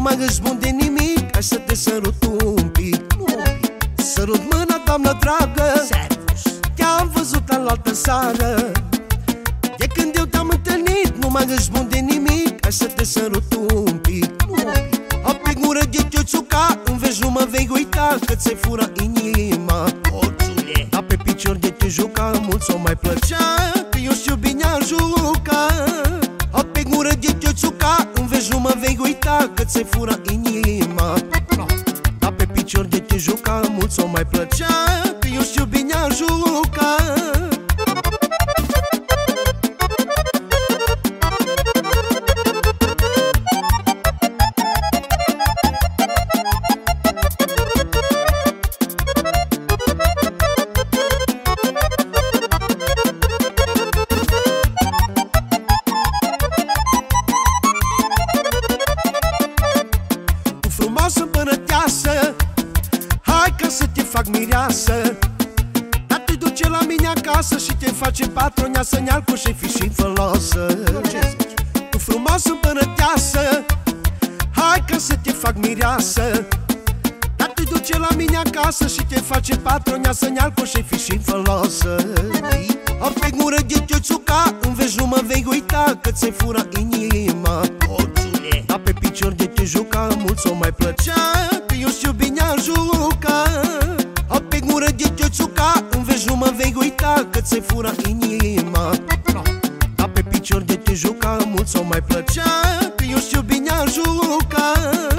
mai îți bun de nimic, hai să te sărut un pic. Sărut mâna, doamnă dragă, te-am văzut alaltă seară. De când eu te-am întâlnit, nu mai îți bun de nimic, hai să te sărut un pic. O pe gură de tioțuca, în vezi nu mă vei uita, că ți-ai fura inima. Dar pe picior de te juca, mult s-o mai plăcea, că eu știu bine a juca. O pe gură de tioțuca, în vezi nu mă vei uita, că ți-ai fura inima. Dar pe picior de te juca, mult s-o mai plăcea, că eu știu bine a juca. Frumoasă împărăteasă, hai ca să te fac mireasă. Dar te duce la mine acasă și te face patroneasă, nealcu și fi și fălosă. Tu frumoasă împărăteasă, hai ca să te fac mireasă. Dar te duce la mine acasă și te face patroneasă, nealcu și fi și fălosă. O pe gură de tioțuca, în vezi nu mă vei uita, că ți-ai fura inima. Dar pe picior de te juca, mult s-o mai plăcea, că eu știu bine a juca. O pe gură de tioțuca, în vezi nu mă vei uita, că ți-ai fura inima. Dar pe picior de te juca, mult s-o mai plăcea, că eu știu bine a juca.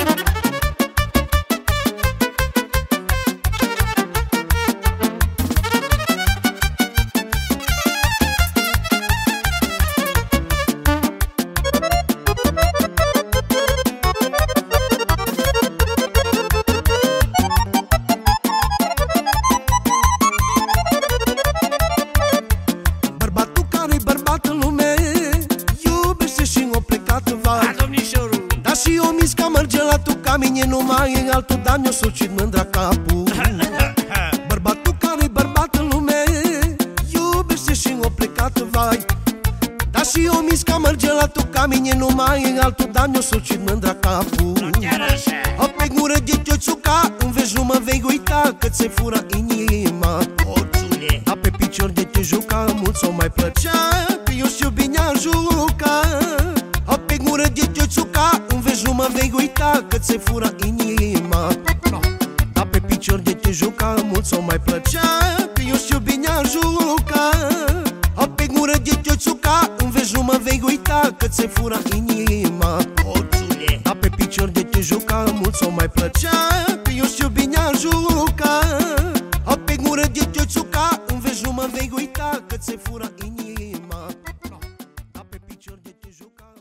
Dar și eu mis ca mărgelatul, ca mine nu mai e altul, dar mi-o sucit mândra capul. Bărbatul care-i bărbat în lume, iubește și o plecat, vai. Dar și eu mis ca mărgelatul, ca mine nu mai e altul, dar mi-o sucit mândra capul. O pe gură de tioțuca, în vezi nu mă vei uita, că ți-ai fura inima. Dar pe picior de te juca, mult s-o mai plăcea, că eu știu bine a juca. O pe gură de tioțuca, în vezi nu mă vei uita, că ți-ai fura inima. Dar pe picior de te juca, mult s-o mai plăcea, că eu știu bine a juca. O pe gură de tioțuca, în vezi nu mă vei uita, că ți-ai fura inima. Dar pe picior de te juca, mult s-o mai plăcea, că eu știu bine a juca. O pe gură de tioțuca, în vezi nu mă vei uita, că ți-ai fura inima.